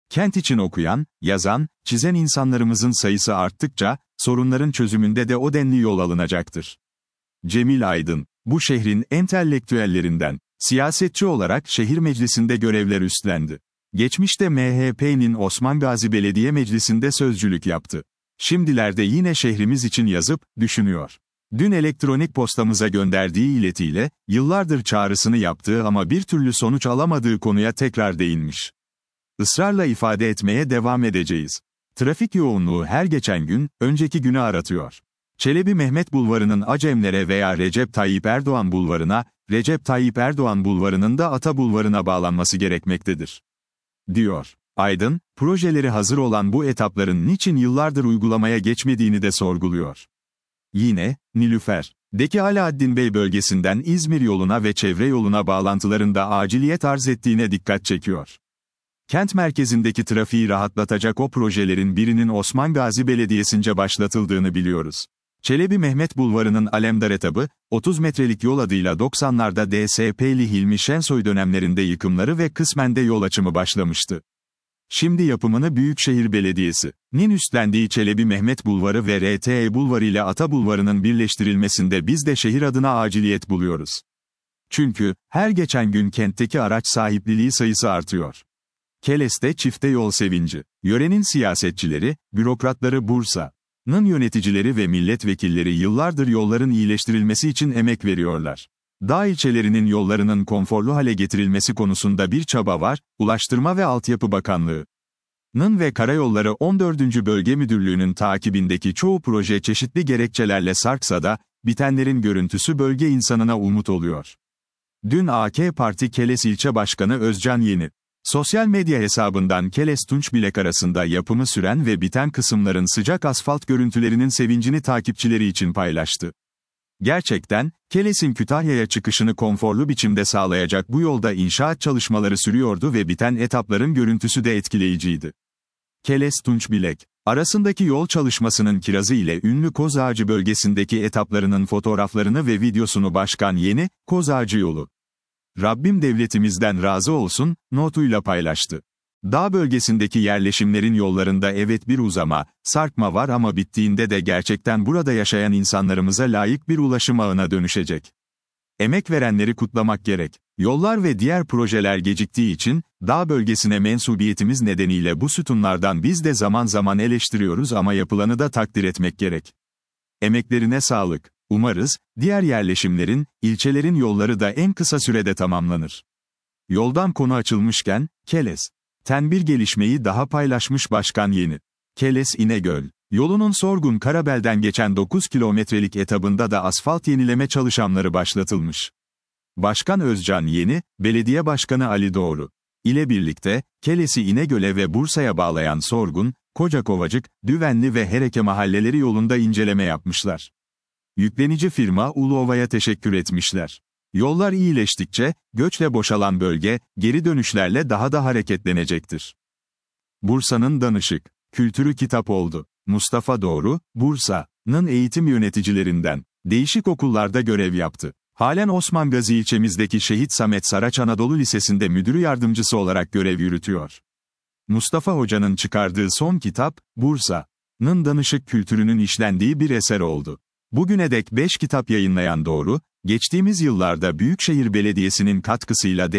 Kent için okuyan, yazan, çizen insanlarımızın sayısı arttıkça, sorunların çözümünde de o denli yol alınacaktır. Cemil Aydın, bu şehrin entelektüellerinden, siyasetçi olarak şehir meclisinde görevler üstlendi. Geçmişte MHP'nin Osman Gazi Belediye Meclisi'nde sözcülük yaptı. Şimdilerde yine şehrimiz için yazıp, düşünüyor. Dün elektronik postamıza gönderdiği iletiyle, yıllardır çağrısını yaptığı ama bir türlü sonuç alamadığı konuya tekrar değinmiş. Israrla ifade etmeye devam edeceğiz. Trafik yoğunluğu her geçen gün, önceki günü aratıyor. Çelebi Mehmet Bulvarı'nın Acemlere veya Recep Tayyip Erdoğan Bulvarı'na, Recep Tayyip Erdoğan Bulvarı'nın da Ata Bulvarı'na bağlanması gerekmektedir, diyor. Aydın, projeleri hazır olan bu etapların niçin yıllardır uygulamaya geçmediğini de sorguluyor. Yine, Nilüfer'deki Alaaddin Bey bölgesinden İzmir yoluna ve çevre yoluna bağlantıların da aciliyet arz ettiğine dikkat çekiyor. Kent merkezindeki trafiği rahatlatacak o projelerin birinin Osman Gazi Belediyesi'nce başlatıldığını biliyoruz. Çelebi Mehmet Bulvarı'nın Alemdar etabı, 30 metrelik yol adıyla 90'larda DSP'li Hilmi Şensoy dönemlerinde yıkımları ve kısmen de yol açımı başlamıştı. Şimdi yapımını Büyükşehir Belediyesi'nin üstlendiği Çelebi Mehmet Bulvarı ve RTE Bulvarı ile Ata Bulvarı'nın birleştirilmesinde biz de şehir adına aciliyet buluyoruz. Çünkü, her geçen gün kentteki araç sahipliliği sayısı artıyor. Keles'te çifte yol sevinci. Yörenin siyasetçileri, bürokratları Bursa'nın yöneticileri ve milletvekilleri yıllardır yolların iyileştirilmesi için emek veriyorlar. Dağ ilçelerinin yollarının konforlu hale getirilmesi konusunda bir çaba var, Ulaştırma ve Altyapı Bakanlığı'nın ve Karayolları 14. Bölge Müdürlüğü'nün takibindeki çoğu proje çeşitli gerekçelerle sarksa da, bitenlerin görüntüsü bölge insanına umut oluyor. Dün AK Parti Keles İlçe Başkanı Özcan Yeni, sosyal medya hesabından Keles-Tunçbilek arasında yapımı süren ve biten kısımların sıcak asfalt görüntülerinin sevincini takipçileri için paylaştı. Gerçekten, Keles'in Kütahya'ya çıkışını konforlu biçimde sağlayacak bu yolda inşaat çalışmaları sürüyordu ve biten etapların görüntüsü de etkileyiciydi. Keles-Tunçbilek arasındaki yol çalışmasının kirazı ile ünlü Kozağacı bölgesindeki etaplarının fotoğraflarını ve videosunu Başkan Yeni, Kozağacı yolu. Rabbim devletimizden razı olsun, notuyla paylaştı. Dağ bölgesindeki yerleşimlerin yollarında evet bir uzama, sarkma var ama bittiğinde de gerçekten burada yaşayan insanlarımıza layık bir ulaşım ağına dönüşecek. Emek verenleri kutlamak gerek. Yollar ve diğer projeler geciktiği için, dağ bölgesine mensubiyetimiz nedeniyle bu sütunlardan biz de zaman zaman eleştiriyoruz ama yapılanı da takdir etmek gerek. Emeklerine sağlık. Umarız, diğer yerleşimlerin, ilçelerin yolları da en kısa sürede tamamlanır. Yoldan konu açılmışken, Keles'ten bir gelişmeyi daha paylaşmış Başkan Yeni. Keles-İnegöl yolunun Sorgun Karabel'den geçen 9 kilometrelik etabında da asfalt yenileme çalışmaları başlatılmış. Başkan Özcan Yeni, Belediye Başkanı Ali Doğru ile birlikte, Keles'i İnegöl'e ve Bursa'ya bağlayan Sorgun, Kocakovacık, Düvenli ve Hereke mahalleleri yolunda inceleme yapmışlar. Yüklenici firma Uluova'ya teşekkür etmişler. Yollar iyileştikçe, göçle boşalan bölge, geri dönüşlerle daha da hareketlenecektir. Bursa'nın danışık kültürü kitap oldu. Mustafa Doğru, Bursa'nın eğitim yöneticilerinden, değişik okullarda görev yaptı. Halen Osman Gazi ilçemizdeki Şehit Samet Saraç Anadolu Lisesi'nde müdür yardımcısı olarak görev yürütüyor. Mustafa Hoca'nın çıkardığı son kitap, Bursa'nın danışık kültürünün işlendiği bir eser oldu. Bugüne dek 5 kitap yayınlayan Doğru, geçtiğimiz yıllarda Büyükşehir Belediyesi'nin katkısıyla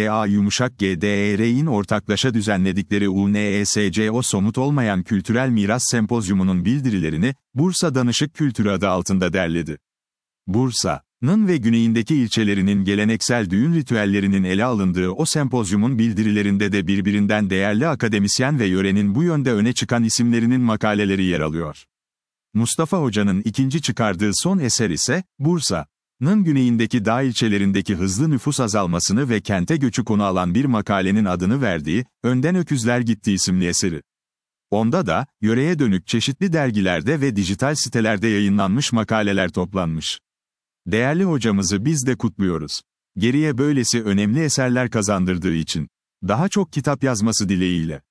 DA-GDER'in ortaklaşa düzenledikleri UNESCO Somut Olmayan Kültürel Miras Sempozyumu'nun bildirilerini, Bursa Danışık Kültürü adı altında derledi. Bursa'nın ve güneyindeki ilçelerinin geleneksel düğün ritüellerinin ele alındığı o sempozyumun bildirilerinde de birbirinden değerli akademisyen ve yörenin bu yönde öne çıkan isimlerinin makaleleri yer alıyor. Mustafa Hoca'nın ikinci çıkardığı son eser ise, Bursa'nın güneyindeki dağ ilçelerindeki hızlı nüfus azalmasını ve kente göçü konu alan bir makalenin adını verdiği, Önden Öküzler Gitti isimli eseri. Onda da, yöreye dönük çeşitli dergilerde ve dijital sitelerde yayınlanmış makaleler toplanmış. Değerli hocamızı biz de kutluyoruz. Geriye böylesi önemli eserler kazandırdığı için. Daha çok kitap yazması dileğiyle.